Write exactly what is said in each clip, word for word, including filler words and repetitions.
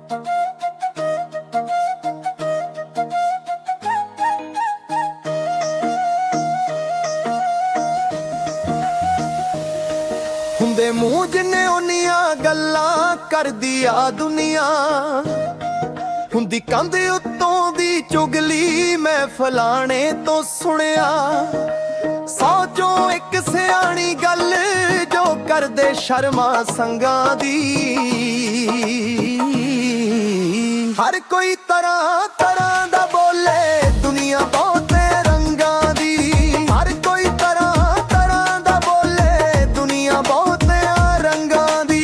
ਹੁੰਦੇ ਮੂੰਹ ਜਿੰਨੇ ਉਨੀਆਂ ਗੱਲਾਂ ਕਰਦੀ ਆ ਦੁਨੀਆ, ਹੁੰਦੀ ਕੰਧ ਉੱਤੋਂ ਦੀ ਚੁਗਲੀ ਮੈਂ ਫਲਾਣੇ ਤੋਂ ਸੁਣਿਆ। ਸੌ ਚੋਂ ਇੱਕ ਸਿਆਣੀ ਗੱਲ ਜੋ ਕਰਦੇ ਸ਼ਰਮਾ ਸੰਗਾਂ ਦੀ। ਹਰ ਕੋਈ ਤਰ੍ਹਾਂ ਤਰ੍ਹਾਂ ਦਾ ਬੋਲੇ ਦੁਨੀਆ ਬਹੁਤ ਰੰਗਾਂ ਦੀ। ਹਰ ਕੋਈ ਤਰ੍ਹਾਂ ਤਰ੍ਹਾਂ ਦਾ ਬੋਲੇ ਦੁਨੀਆ ਬਹੁਤ ਰੰਗਾਂ ਦੀ।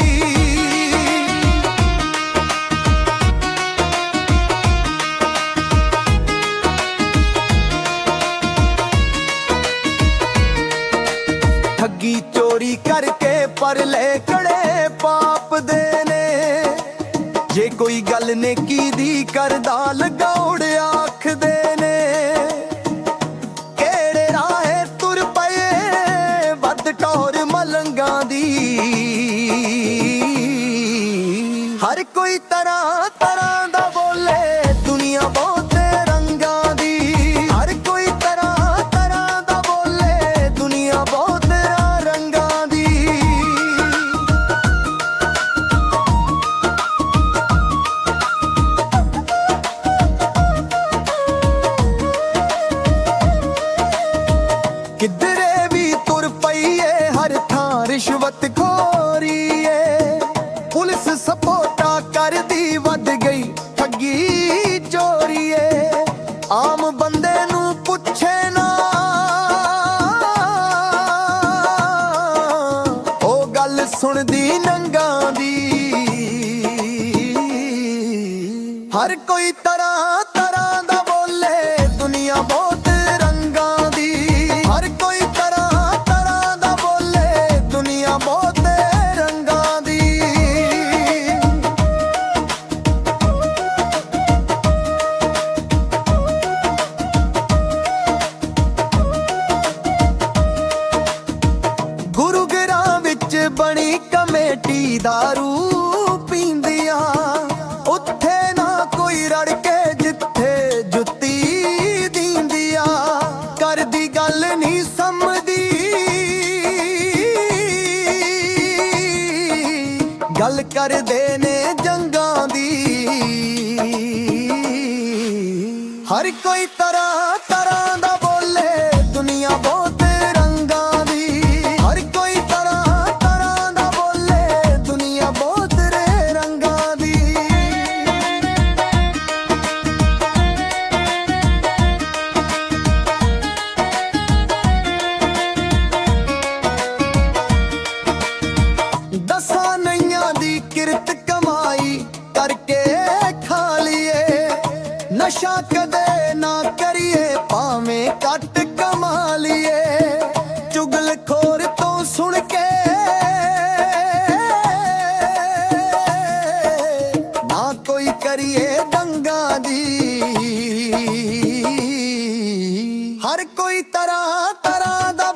ਠੱਗੀ ਚੋਰੀ ਕਰਕੇ ਪਰਲੇ ਕੜੇ ਪਾਪ ਦੇ ਨੇ। ਜੇ ਕੋਈ ਗੱਲ ਨੇਕੀ ਦੀ ਕਰਦਾ ਲਗਾਉੜ ਆਖਦੇ ਨੇ। ਕਿਹੜੇ ਰਾਹੇ ਤੁਰ ਪਏ ਵੱਧ ਟੌਰ ਮਲੰਗਾਂ ਦੀ। ਹਰ ਕੋਈ ਤਰ੍ਹਾਂ ਤਰ੍ਹਾਂ ਦਾ ਬੋਲੇ ਦੁਨੀਆ ਬਹੁਤ ਰੰਗਾਂ ਦੀ। ਹਰ ਕੋਈ ਤਰ੍ਹਾਂ ਤਰ੍ਹਾਂ ਦਾ ਬੋਲੇ ਦੁਨੀਆ ਬਹੁਤ ਰੰਗਾਂ ਦੀ। ਕਿਧਰੇ ਵੀ ਤੁਰ ਪਈਏ ਹਰ ਥਾਂ ਰਿਸ਼ਵਤ ਖੋਰੀਏ। ਪੁਲਿਸ ਸਪੋਟਾ ਕਰਦੀ ਵੱਧ ਗਈ ਠੱਗੀ ਚੋਰੀਏ। ਆਮ ਬੰਦੇ ਨੂੰ ਪੁੱਛੇ ਨਾ ਉਹ ਗੱਲ ਸੁਣਦੀ ਨੰਗਾਂ ਦੀ। ਹਰ ਕੋਈ ਤਰ੍ਹਾਂ ਤਰ੍ਹਾਂ ਦਾ ਬੋਲੇ ਦੁਨੀਆ ਬਹੁਤ ਰੰਗਾਂ ਦੀ। ਹਰ ਕੋਈ ਤਰ੍ਹਾਂ ਤਰ੍ਹਾਂ ਦਾ ਬੋਲੇ ਦੁਨੀਆ ਬਹੁਤ ਰੰਗਾਂ ਦੀ। ਗੁਰੂ ਘਰਾਂ ਵਿੱਚ ਬਣੀ ਕਮੇਟੀ ਦਾਰੂ ਪੀਂਦੀਆਂ। ਉੱਥੇ ਨਾ ਕੋਈ ਰੜ ਕੇ ਜਿੱਥੇ ਜੁੱਤੀ ਦਿੰਦੀਆਂ। ਕਰਦੀ ਗੱਲ ਨਹੀਂ ਸਮਝਦੀ ਗੱਲ ਕਰਦੇ ਨੇ ਜੰਗਾਂ ਦੀ। ਹਰ ਕੋਈ ਤਰ੍ਹਾਂ ਤਰ੍ਹਾਂ ਦਾ ਬੋਲੇ ਦੁਨੀਆ ਬਹੁਤ ਰੰਗਾਂ ਦੀ। ਹਰ ਕੋਈ ਤਰ੍ਹਾਂ ਤਰ੍ਹਾਂ ਦਾ ਬੋਲੇ ਦੁਨੀਆ ਬਹੁਤ ਰੰਗਾਂ ਦੀ। ਦਸਾਂ ਨਈਆਂ ਦੀ ਕਿਰਤ ਕਮਾਈ ਕਰਕੇ ਖਾ ਲਈਏ। ਨਸ਼ਾ ਕਦੇ ਨਾ ਕਰੀਏ ਭਾਵੇਂ ਘੱਟ ਕਮਾ ਲਈਏ। ਚੁਗਲਖੋਰ ਤੋਂ ਸੁਣ ਕੇ ਨਾ ਕੋਈ ਕਰੀਏ ਦੰਗਾਂ ਦੀ। ਹਰ ਕੋਈ ਤਰ੍ਹਾਂ ਤਰ੍ਹਾਂ ਦਾ